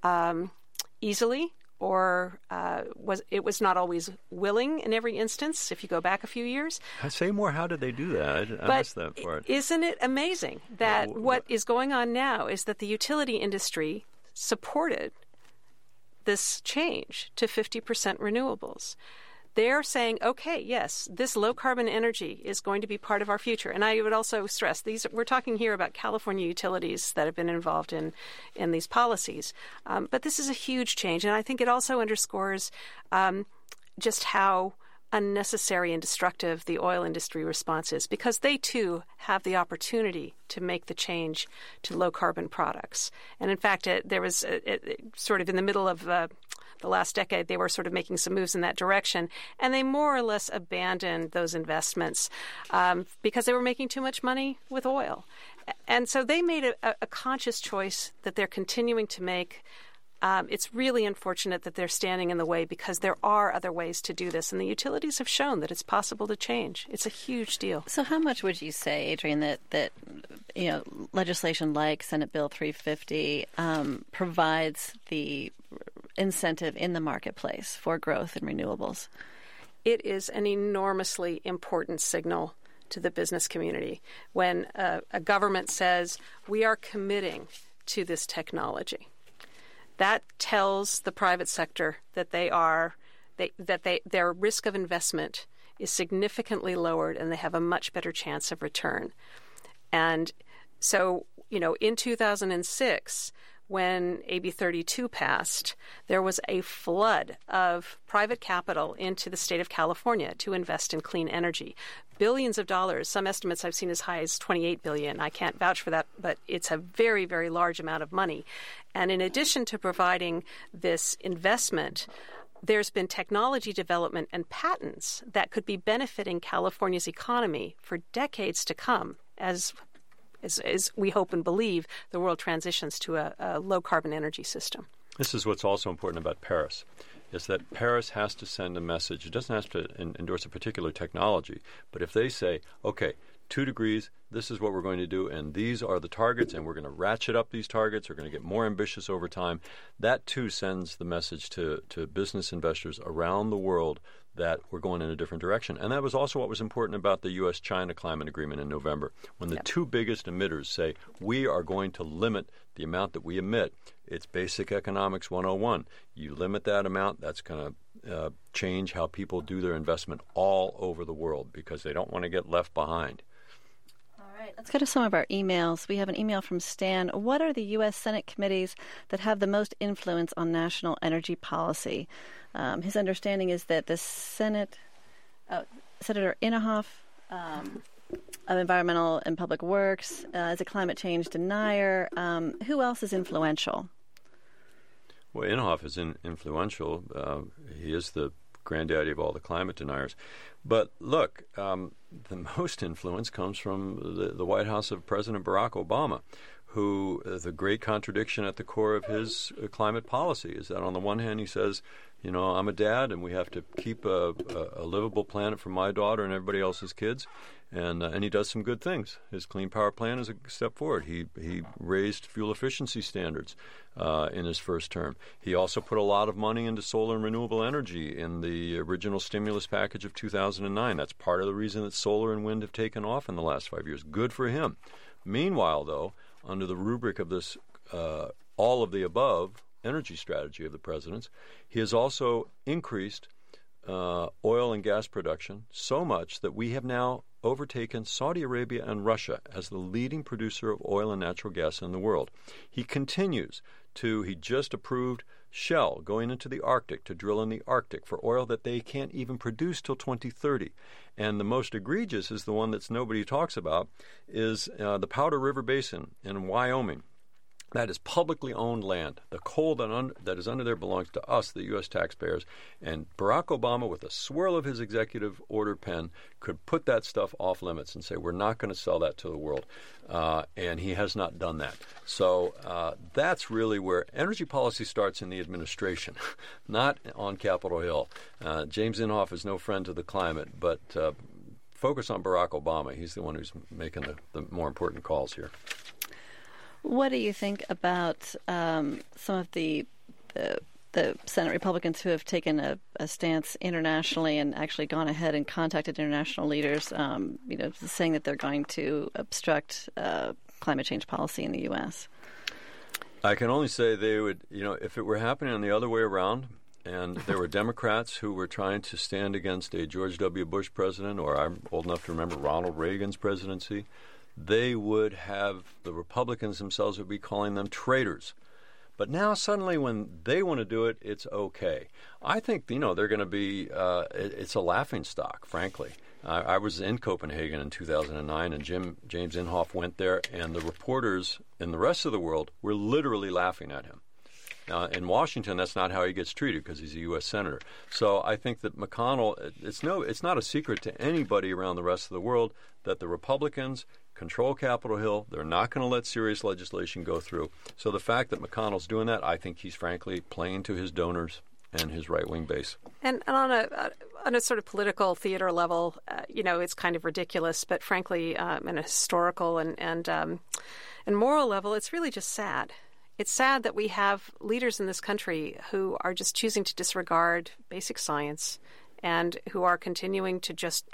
easily, or was not always willing in every instance, if you go back a few years. Say more, how did they do that? I missed that part. Isn't it amazing that what is going on now is that the utility industry supported this change to 50% renewables? They're saying, okay, yes, this low-carbon energy is going to be part of our future. And I would also stress, we're talking here about California utilities that have been involved in these policies. But this is a huge change, and I think it also underscores just how unnecessary and destructive the oil industry response is, because they, too, have the opportunity to make the change to low-carbon products. And, in fact, there was sort of in the middle of the last decade, they were sort of making some moves in that direction, and they more or less abandoned those investments because they were making too much money with oil. And so they made a conscious choice that they're continuing to make. It's really unfortunate that they're standing in the way, because there are other ways to do this, and the utilities have shown that it's possible to change. It's a huge deal. So how much would you say, Adrienne, that legislation like Senate Bill 350 provides the incentive in the marketplace for growth in renewables? It is an enormously important signal to the business community when a government says, we are committing to this technology. That tells the private sector that their risk of investment is significantly lowered, and they have a much better chance of return. And so, in 2006, when AB 32 passed, there was a flood of private capital into the state of California to invest in clean energy. Billions of dollars, some estimates I've seen as high as $28 billion. I can't vouch for that, but it's a very, very large amount of money. And in addition to providing this investment, there's been technology development and patents that could be benefiting California's economy for decades to come as we hope and believe the world transitions to a low-carbon energy system. This is what's also important about Paris, is that Paris has to send a message. It doesn't have to endorse a particular technology, but if they say, okay, 2 degrees, this is what we're going to do, and these are the targets, and we're going to ratchet up these targets, we're going to get more ambitious over time, that too sends the message to business investors around the world that we're going in a different direction. And that was also what was important about the U.S.-China climate agreement in November, when the two biggest emitters say, we are going to limit the amount that we emit. It's basic economics 101. You limit that amount, that's going to change how people do their investment all over the world because they don't want to get left behind. All right, let's go to some of our emails. We have an email from Stan. What are the U.S. Senate committees that have the most influence on national energy policy? His understanding is that the Senator Inhofe of Environmental and Public Works is a climate change denier. Who else is influential? Well, Inhofe is influential. He is the granddaddy of all the climate deniers. But look, the most influence comes from the White House of President Barack Obama, who the great contradiction at the core of his climate policy is that on the one hand he says, you know, I'm a dad and we have to keep a livable planet for my daughter and everybody else's kids. And he does some good things. His Clean Power Plan is a step forward. He raised fuel efficiency standards in his first term. He also put a lot of money into solar and renewable energy in the original stimulus package of 2009. That's part of the reason that solar and wind have taken off in the last 5 years. Good for him. Meanwhile, though, under the rubric of this all of the above energy strategy of the president's, he has also increased oil and gas production so much that we have now overtaken Saudi Arabia and Russia as the leading producer of oil and natural gas in the world. He continues he just approved Shell going into the Arctic to drill in the Arctic for oil that they can't even produce till 2030. And the most egregious is the one that nobody talks about, is the Powder River Basin in Wyoming. That is publicly owned land. The coal that is under there belongs to us, the U.S. taxpayers. And Barack Obama, with a swirl of his executive order pen, could put that stuff off limits and say, we're not going to sell that to the world. And he has not done that. So that's really where energy policy starts in the administration, not on Capitol Hill. James Inhofe is no friend to the climate, but focus on Barack Obama. He's the one who's making the more important calls here. What do you think about some of the Senate Republicans who have taken a stance internationally and actually gone ahead and contacted international leaders, saying that they're going to obstruct climate change policy in the U.S.? I can only say they would, if it were happening the other way around, and there were Democrats who were trying to stand against a George W. Bush president, or I'm old enough to remember Ronald Reagan's presidency, they would have, the Republicans themselves would be calling them traitors. But now suddenly when they want to do it, it's okay. I think, they're going to be, it's a laughingstock, frankly. I was in Copenhagen in 2009, and James Inhofe went there, and the reporters in the rest of the world were literally laughing at him. Now, in Washington, that's not how he gets treated because he's a U.S. Senator. So I think that McConnell, it's not a secret to anybody around the rest of the world that the Republicans control Capitol Hill. They're not going to let serious legislation go through. So the fact that McConnell's doing that, I think he's frankly playing to his donors and his right-wing base. And on a sort of political theater level, it's kind of ridiculous. But frankly, in a historical and moral level, it's really just sad. It's sad that we have leaders in this country who are just choosing to disregard basic science and who are continuing to just,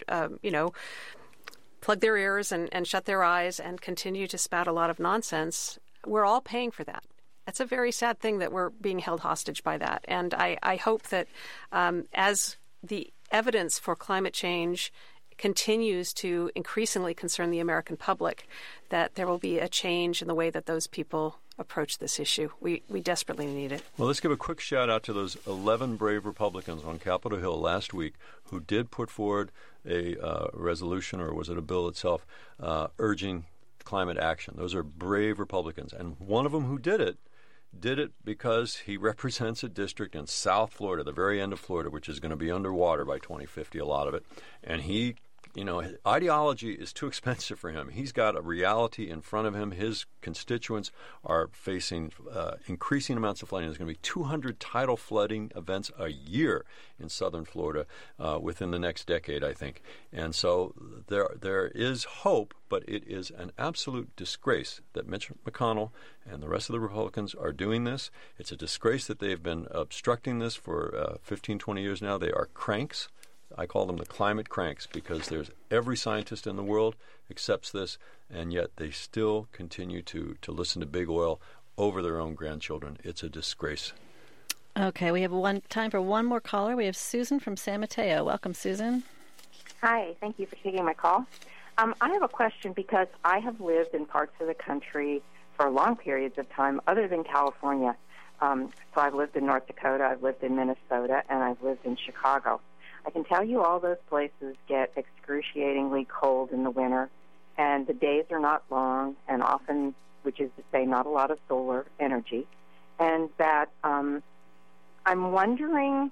plug their ears and shut their eyes and continue to spout a lot of nonsense. We're all paying for that. That's a very sad thing that we're being held hostage by that. And I hope that as the evidence for climate change continues to increasingly concern the American public, that there will be a change in the way that those people approach this issue. We desperately need it. Well, let's give a quick shout out to those 11 brave Republicans on Capitol Hill last week who did put forward a resolution, or was it a bill itself, urging climate action. Those are brave Republicans. And one of them who did it because he represents a district in South Florida, the very end of Florida, which is going to be underwater by 2050, a lot of it. And he Ideology is too expensive for him. He's got a reality in front of him. His constituents are facing increasing amounts of flooding. There's going to be 200 tidal flooding events a year in southern Florida within the next decade, I think. And so there is hope, but it is an absolute disgrace that Mitch McConnell and the rest of the Republicans are doing this. It's a disgrace that they've been obstructing this for 15, 20 years now. They are cranks. I call them the climate cranks because there's every scientist in the world accepts this, and yet they still continue to listen to big oil over their own grandchildren. It's a disgrace. Okay, we have time for one more caller. We have Susan from San Mateo. Welcome, Susan. Hi, thank you for taking my call. I have a question because I have lived in parts of the country for long periods of time other than California. So I've lived in North Dakota, I've lived in Minnesota, and I've lived in Chicago. I can tell you all those places get excruciatingly cold in the winter, and the days are not long, and often, which is to say, not a lot of solar energy. And that I'm wondering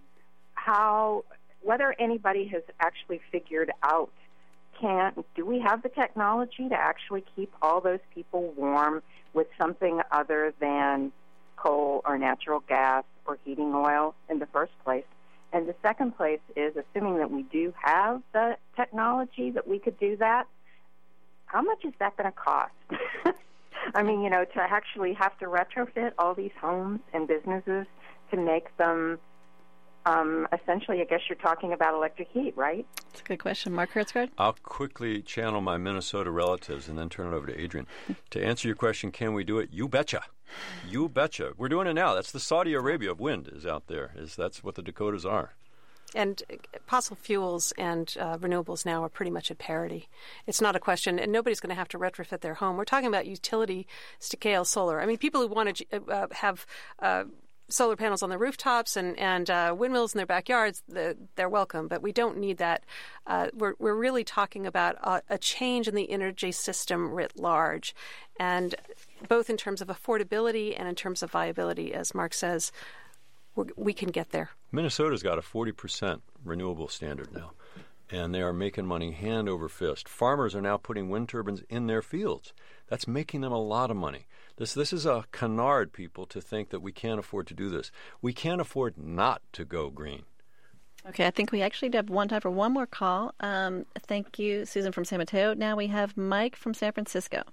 whether anybody has actually figured out, do we have the technology to actually keep all those people warm with something other than coal or natural gas or heating oil in the first place? And the second place is, assuming that we do have the technology that we could do that, how much is that going to cost? I mean, to actually have to retrofit all these homes and businesses to make them, essentially, I guess you're talking about electric heat, right? That's a good question. Mark Hertsgaard? I'll quickly channel my Minnesota relatives and then turn it over to Adrian. To answer your question, can we do it? You betcha. You betcha. We're doing it now. That's the Saudi Arabia of wind is out there. That's what the Dakotas are. And fossil fuels and renewables now are pretty much at parity. It's not a question, and nobody's going to have to retrofit their home. We're talking about utility-scale solar. I mean, people who want to have solar panels on their rooftops and windmills in their backyards, they're welcome, but we don't need that. We're really talking about a change in the energy system writ large, and both in terms of affordability and in terms of viability, as Mark says, we can get there. Minnesota's got a 40% renewable standard now, and they are making money hand over fist. Farmers are now putting wind turbines in their fields. That's making them a lot of money. This is a canard, people, to think that we can't afford to do this. We can't afford not to go green. Okay, I think we actually have time for one more call. Thank you, Susan from San Mateo. Now we have Mike from San Francisco.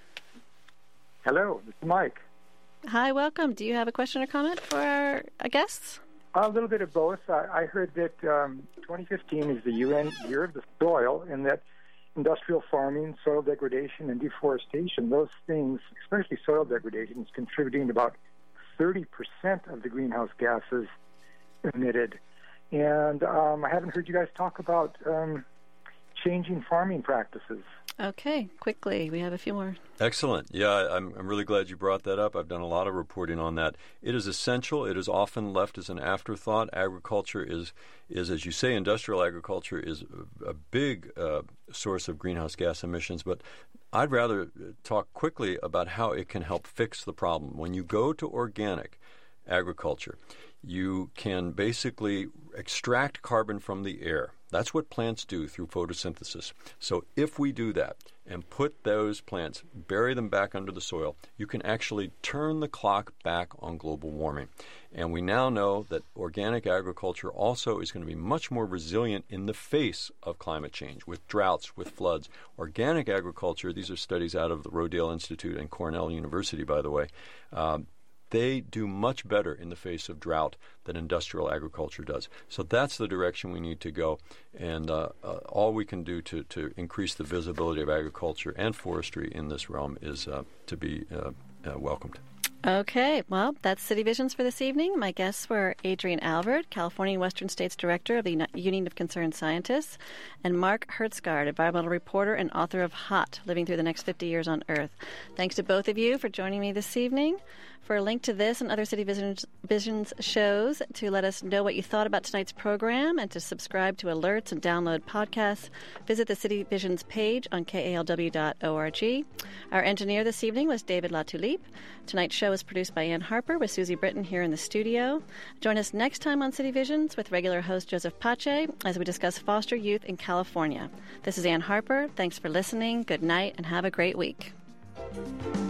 Hello, this is Mike. Hi, welcome. Do you have a question or comment for our guests? A little bit of both. I heard that 2015 is the UN Year of the Soil, and that industrial farming, soil degradation, and deforestation, those things, especially soil degradation, is contributing to about 30% of the greenhouse gases emitted. And I haven't heard you guys talk about changing farming practices. Okay, quickly. We have a few more. Excellent. Yeah, I'm really glad you brought that up. I've done a lot of reporting on that. It is essential. It is often left as an afterthought. Agriculture is as you say, industrial agriculture is a big source of greenhouse gas emissions, but I'd rather talk quickly about how it can help fix the problem. When you go to organic agriculture, you can basically extract carbon from the air. That's what plants do through photosynthesis. So if we do that and put those plants, bury them back under the soil, you can actually turn the clock back on global warming. And we now know that organic agriculture also is going to be much more resilient in the face of climate change, with droughts, with floods. Organic agriculture, these are studies out of the Rodale Institute and Cornell University, by the way, they do much better in the face of drought than industrial agriculture does. So that's the direction we need to go. And all we can do to increase the visibility of agriculture and forestry in this realm is to be welcomed. Okay, well, that's City Visions for this evening. My guests were Adrian Alvord, California and Western States Director of the Union of Concerned Scientists, and Mark Hertsgaard, environmental reporter and author of Hot, Living Through the Next 50 Years on Earth. Thanks to both of you for joining me this evening. For a link to this and other City Visions shows, to let us know what you thought about tonight's program, and to subscribe to alerts and download podcasts, visit the City Visions page on KALW.org. Our engineer this evening was David LaTulippe. Tonight's show is produced by Ann Harper with Susie Britton here in the studio. Join us next time on City Visions with regular host Joseph Pache as we discuss foster youth in California. This is Ann Harper. Thanks for listening. Good night and have a great week.